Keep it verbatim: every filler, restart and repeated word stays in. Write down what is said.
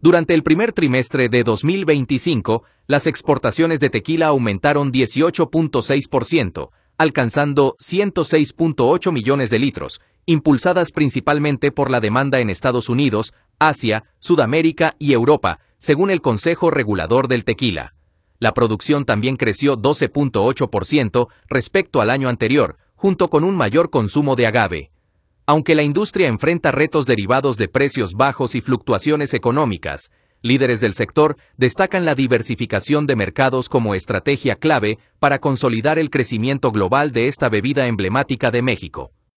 Durante el primer trimestre de dos mil veinticinco, las exportaciones de tequila aumentaron dieciocho punto seis por ciento, alcanzando ciento seis punto ocho millones de litros, impulsadas principalmente por la demanda en Estados Unidos, Asia, Sudamérica y Europa, según el Consejo Regulador del Tequila. La producción también creció doce punto ocho por ciento respecto al año anterior, junto con un mayor consumo de agave. Aunque la industria enfrenta retos derivados de precios bajos y fluctuaciones económicas, líderes del sector destacan la diversificación de mercados como estrategia clave para consolidar el crecimiento global de esta bebida emblemática de México.